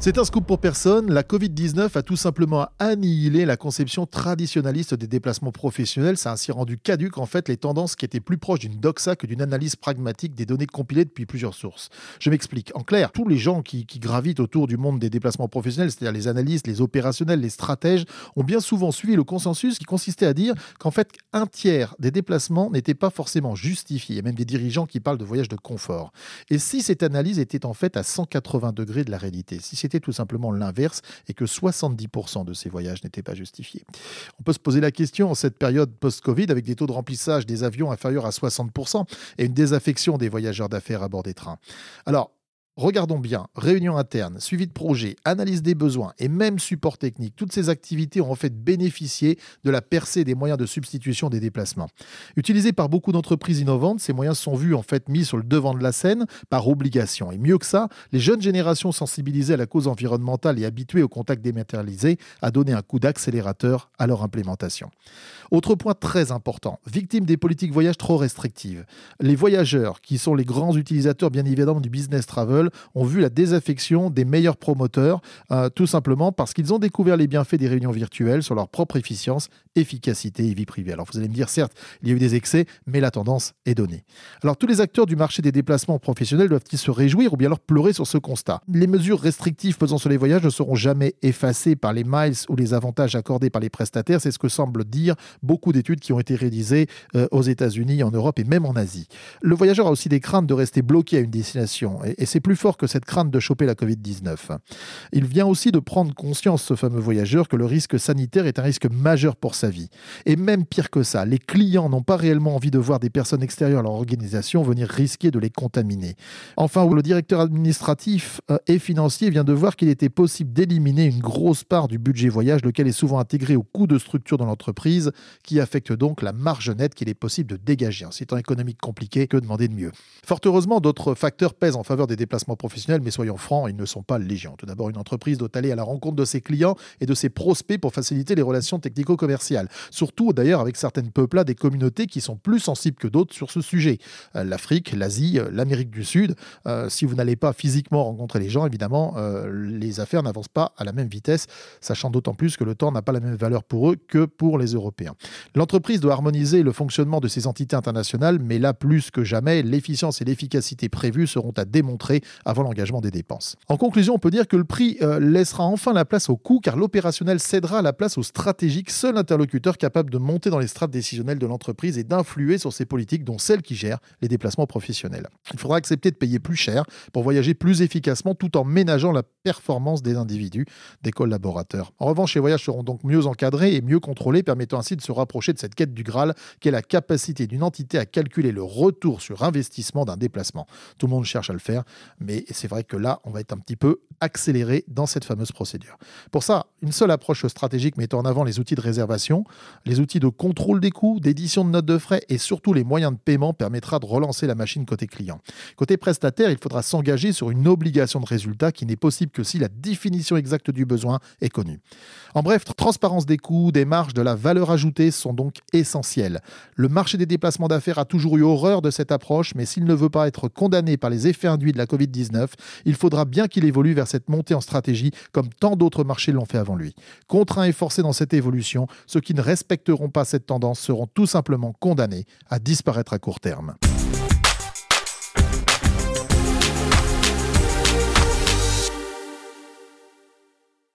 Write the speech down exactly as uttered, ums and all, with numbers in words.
C'est un scoop pour personne, la covid dix-neuf a tout simplement annihilé la conception traditionnaliste des déplacements professionnels. Ça a ainsi rendu caduques en fait les tendances qui étaient plus proches d'une doxa que d'une analyse pragmatique des données compilées depuis plusieurs sources. Je m'explique. En clair, tous les gens qui, qui gravitent autour du monde des déplacements professionnels, c'est-à-dire les analystes, les opérationnels, les stratèges, ont bien souvent suivi le consensus qui consistait à dire qu'en fait un tiers des déplacements n'étaient pas forcément justifiés. Il y a même des dirigeants qui parlent de voyages de confort. Et si cette analyse était en fait à cent quatre-vingts degrés de la réalité, si c'était tout simplement l'inverse et que soixante-dix pour cent de ces voyages n'étaient pas justifiés. On peut se poser la question en cette période post-Covid avec des taux de remplissage des avions inférieurs à soixante pour cent et une désaffection des voyageurs d'affaires à bord des trains. Alors, regardons bien, réunion interne, suivi de projet, analyse des besoins et même support technique. Toutes ces activités ont en fait bénéficié de la percée des moyens de substitution des déplacements. Utilisés par beaucoup d'entreprises innovantes, ces moyens sont vus en fait mis sur le devant de la scène par obligation. Et mieux que ça, les jeunes générations sensibilisées à la cause environnementale et habituées au contact dématérialisé a donné un coup d'accélérateur à leur implémentation. Autre point très important, victime des politiques voyage trop restrictives. Les voyageurs, qui sont les grands utilisateurs bien évidemment du business travel, ont vu la désaffection des meilleurs promoteurs, euh, tout simplement parce qu'ils ont découvert les bienfaits des réunions virtuelles sur leur propre efficience, efficacité et vie privée. Alors vous allez me dire, certes, il y a eu des excès, mais la tendance est donnée. Alors tous les acteurs du marché des déplacements professionnels doivent-ils se réjouir ou bien leur pleurer sur ce constat? Les mesures restrictives pesant sur les voyages ne seront jamais effacées par les miles ou les avantages accordés par les prestataires. C'est ce que semblent dire beaucoup d'études qui ont été réalisées euh, aux États-Unis, en Europe et même en Asie. Le voyageur a aussi des craintes de rester bloqué à une destination et, et c'est plus fort que cette crainte de choper la covid dix-neuf. Il vient aussi de prendre conscience, ce fameux voyageur, que le risque sanitaire est un risque majeur pour sa vie. Et même pire que ça, les clients n'ont pas réellement envie de voir des personnes extérieures à leur organisation venir risquer de les contaminer. Enfin, le directeur administratif euh, et financier vient de voir qu'il était possible d'éliminer une grosse part du budget voyage, lequel est souvent intégré au coût de structure dans l'entreprise, qui affecte donc la marge nette qu'il est possible de dégager. C'est un économique compliqué, que demander de mieux? Fort heureusement, d'autres facteurs pèsent en faveur des déplacements professionnels, mais soyons francs, ils ne sont pas légion. Tout d'abord, une entreprise doit aller à la rencontre de ses clients et de ses prospects pour faciliter les relations technico-commerciales. Surtout, d'ailleurs, avec certaines peuplades et communautés qui sont plus sensibles que d'autres sur ce sujet. Euh, L'Afrique, l'Asie, euh, l'Amérique du Sud. Euh, si vous n'allez pas physiquement rencontrer les gens, évidemment, euh, les affaires n'avancent pas à la même vitesse, sachant d'autant plus que le temps n'a pas la même valeur pour eux que pour les Européens. L'entreprise doit harmoniser le fonctionnement de ses entités internationales, mais là, plus que jamais, l'efficience et l'efficacité prévues seront à démontrer avant l'engagement des dépenses. En conclusion, on peut dire que le prix euh, laissera enfin la place au coût, car l'opérationnel cédera la place au stratégique, seul interlocuteur capable de monter dans les strates décisionnelles de l'entreprise et d'influer sur ses politiques, dont celle qui gère les déplacements professionnels. Il faudra accepter de payer plus cher pour voyager plus efficacement tout en ménageant la performance des individus, des collaborateurs. En revanche, les voyages seront donc mieux encadrés et mieux contrôlés, permettant ainsi de se rapprocher de cette quête du Graal, qui est la capacité d'une entité à calculer le retour sur investissement d'un déplacement. Tout le monde cherche à le faire, mais c'est vrai que là, on va être un petit peu accéléré dans cette fameuse procédure. Pour ça, une seule approche stratégique mettant en avant les outils de réservation, les outils de contrôle des coûts, d'édition de notes de frais et surtout les moyens de paiement permettra de relancer la machine côté client. Côté prestataire, il faudra s'engager sur une obligation de résultat qui n'est possible que si la définition exacte du besoin est connue. En bref, transparence des coûts, des marges, de la valeur ajoutée sont donc essentielles. Le marché des déplacements d'affaires a toujours eu horreur de cette approche, mais s'il ne veut pas être condamné par les effets induits de la covid dix-neuf, il faudra bien qu'il évolue vers cette montée en stratégie comme tant d'autres marchés l'ont fait avant lui. Contraints et forcés dans cette évolution, ceux qui ne respecteront pas cette tendance seront tout simplement condamnés à disparaître à court terme.